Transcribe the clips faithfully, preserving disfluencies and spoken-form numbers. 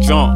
Jump,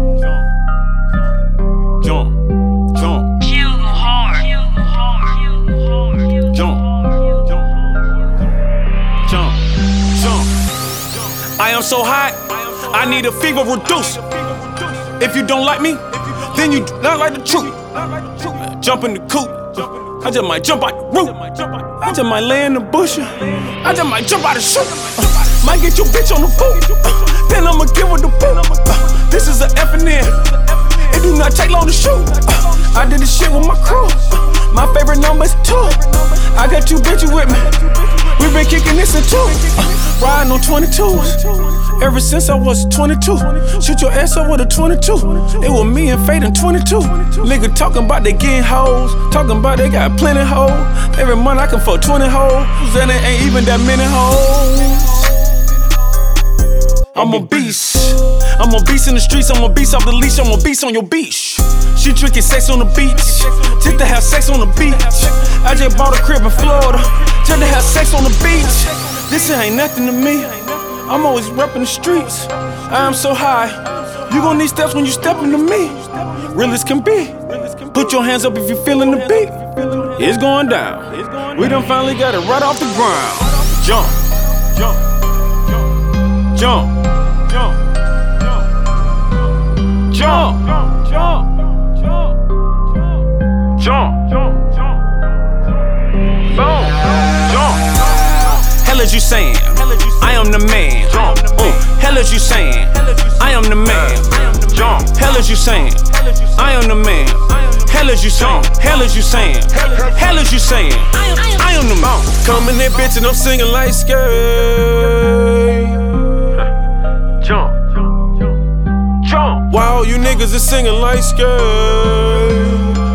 jump, jump, jump. Kill hard. Jump, jump, jump, jump. I am so hot, I need a fever reducer. If you don't like me, then you do not like the truth. Jump in the coop, I just might jump out the roof. I just might lay in the bush. I just might jump out the chute. Uh, might get your bitch on the boot. Uh, then I'ma give her the boot. Uh, this is a F and N. It do not take long to shoot. Uh, I did this shit with my crew. Uh, my favorite number is two. I got two bitches with me. We been kicking this in two. Uh, riding on twenty-twos. Ever since I was twenty-two. Shoot your ass up with a twenty-two. It was me and Fade in twenty-two. Nigga talking about they getting hoes. Talking about they got plenty hoes. Every month I can fuck twenty hoes. And it ain't even that many hoes. I'm a beast. I'm a beast in the streets. I'm a beast off the leash. I'm a beast on your beach. She drinking sex on the beach. Just to have sex on the beach. I just bought a crib in Florida. Just to have sex on the beach. This ain't nothing to me. I'm always reppin' the streets. I am so high. You gon' need steps when you step into me. Real as can be. Put your hands up if you feelin' the beat. It's going down. We done finally got it right off the ground. Jump, jump, jump, jump, jump, jump, jump, jump, jump, jump, jump, boom, jump. Hell is you saying? I am the man. Uh, hell is you saying? I am the man. Hell is you saying? I am the man. Hell is you saying? Hell is you saying? Hell is you saying? I am the man. Coming in, bitch, and I'm singing like skate. Jump, jump. Why all you niggas is singing like skate?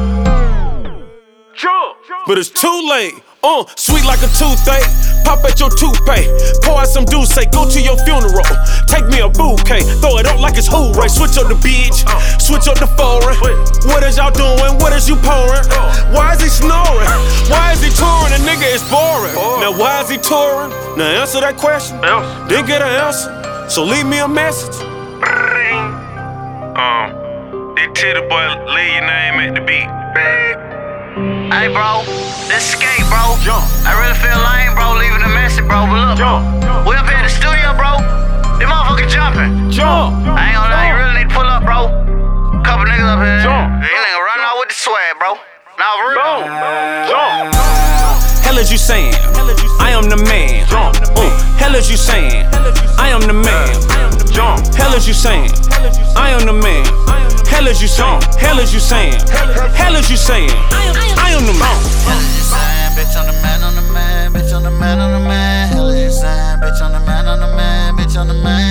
Jump. But it's too late. Uh, sweet like a toothache, pop at your toothpaste. Pour out some juice, say go to your funeral. Take me a bouquet, throw it up like it's hooray. Switch up the beach, switch up the foreign. What is y'all doing? What is you pouring? Why is he snoring? Why is he touring? A nigga is boring. Now why is he touring? Now answer that question. Didn't get an answer, so leave me a message. Um, they tell the boy leave your name at the beat. Hey bro, this skate bro. Jump. I really feel lame bro, leaving a message bro, but look, Jump. we up here in the studio bro, them motherfuckers jumping. Jump. I ain't gonna lie, you really need to pull up bro. Couple niggas up here, Jump. you nigga run out with the swag bro. Now for real. Jump. Hell is you saying? I am the man. Uh, hell is you saying? I am the man. Hell is you saying? I am the man. Hell is you saying? Hell is you saying? Hell is you saying? I am the man. Hell is you saying, bitch on the man, on the man, bitch on the man, on the man. Hell is you saying, bitch on the man, on the man, bitch on the man.